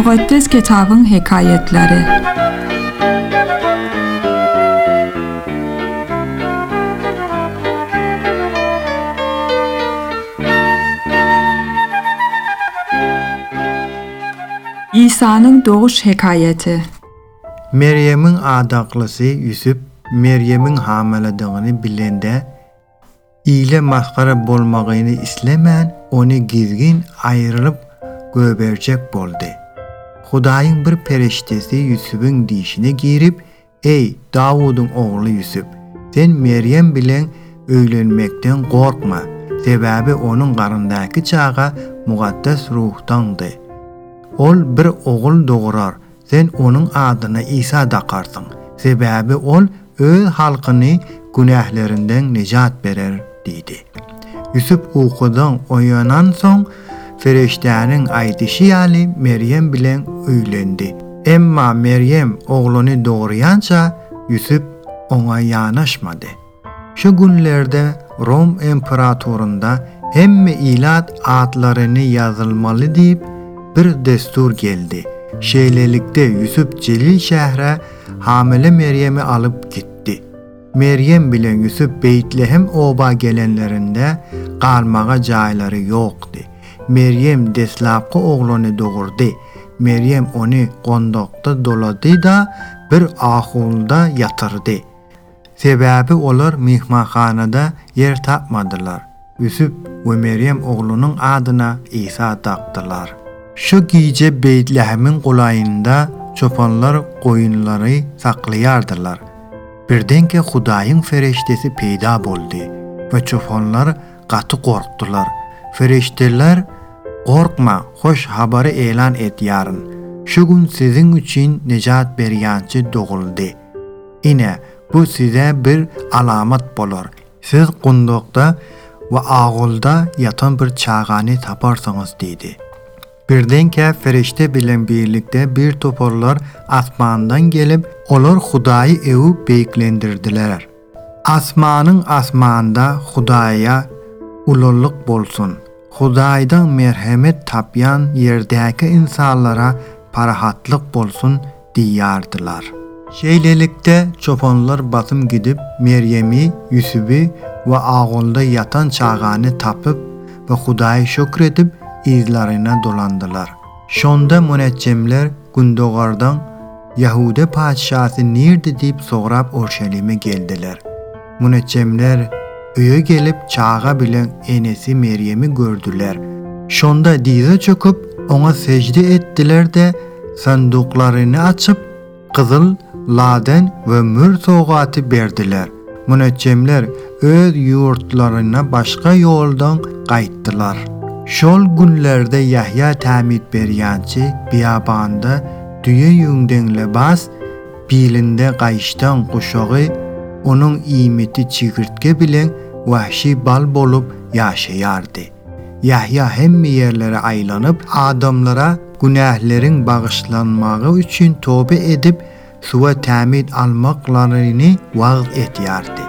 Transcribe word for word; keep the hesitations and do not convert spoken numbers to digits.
Mukaddes kitabın hekayetleri. İsa'nın doğuş hekayeti. Meryem'in adaklısı Yusuf, Meryem'in hamiledığını bilende, ile maskara bolmağını islemen, onu gizgin ayrılıp göbercek boldu. Hudayın bir periştesi Yusuf'un dişine girip, "Ey Davud'un oğlu Yusuf, sen Meryem bilen öylenmekten korkma. Sebebi onun karındaki çağa mukaddes ruhtandı. Ol bir oğul doğurar. Sen onun adına İsa takarsın. Sebebi ol öz halkını günahlarından necat verer" dedi. Yusuf uykudan uyanan son feriştenin aytışı yali Meryem bilen öylendi. Emma Meryem oğlunu doğurayanca Yusuf ona yanaşmadı. Şu günlerde Rom imparatorunda hemme ilat adlarını yazılmalı deyip bir destur geldi. Şeylelikte Yusuf Celil şehre hamile Meryem'i alıp gitti. Meryem bilen Yusuf Beytlehem oba gelenlerinde kalmağa cayları yoktu. Meryem deslapkı oğlunu doğurdu. Meryem onu kondokta doladı da bir ahulda yatırdı. Sebebi olur mihmanhanada yer tapmadılar. Yusuf ve Meryem oğlunun adına İsa taktılar. Şu gece Beytlehem'in kolayında çobanlar koyunları saklayardılar. Birdenke Hudayın feriştesi peyda boldu ve çobanlar katı korktular. Ferişteler, "Korkma, hoş haberi elan et yarın. Şu gün sizin için necat beryancı doğuldu. Ine bu size bir alamet bolur. Siz kundokta ve ağulda yatan bir çağanı taparsınız" dedi. Birdenke ferişte bilen birlikte bir toporlar asmandan gelip olur Hudayı evi beklendirdiler. Asmanın asmanda Hudaya ululuk bolsun. Hudaydan merhamet tapyan yerdeki insanlara parahatlık bolsun diyardılar. Şeylelikte çobanlar batım gidip Meryem'i, Yusuf'u ve ağolda yatan çağanı tapıp ve Hudayı şükredip izlerine dolandılar. Şonda müneccemler Gündoğar'dan Yahude padişahı nerede deyip sorap Orşelim'e geldiler. Müneccemler öye gelip çağa bilen enesi Meryem'i gördüler. Şonda dize çöküp ona secde ettiler de sanduklarını açıp kızıl, laden ve mür soğatı verdiler. Müneccemler öz yurtlarına başka yoldan kayıttılar. Şol günlerde Yahya Tamid beryancı biyabanda düye yünden lebas, bilinde kayıştan kuşağı, onun imeti çigirtke bilen vahşi bal bolup yaşayardı. Yahya hem yerlere aylanıp adamlara günahlerin bağışlanmağı için tövbe edip suva tamid almaklarını vaaz ediyordu.